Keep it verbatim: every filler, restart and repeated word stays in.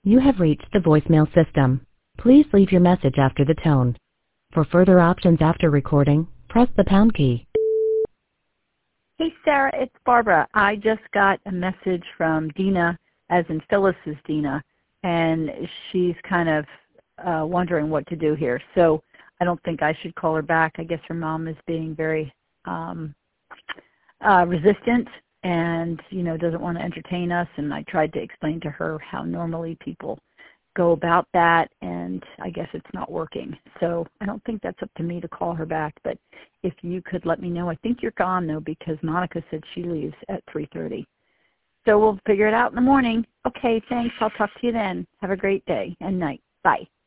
You have reached the voicemail system. Please leave your message after the tone. For further options after recording, press the pound key. Hey, Sarah, it's Barbara. I just got a message from Dina, as in Phyllis's Dina, and she's kind of uh, wondering what to do here. So I don't think I should call her back. I guess her mom is being very um, uh, resistant and, you know, doesn't want to entertain us. And I tried to explain to her how normally people go about that, and I guess it's not working. So I don't think that's up to me to call her back, but if you could let me know. I think you're gone, though, because Monica said she leaves at three thirty. So we'll figure it out in the morning. Okay, thanks. I'll talk to you then. Have a great day and night. Bye.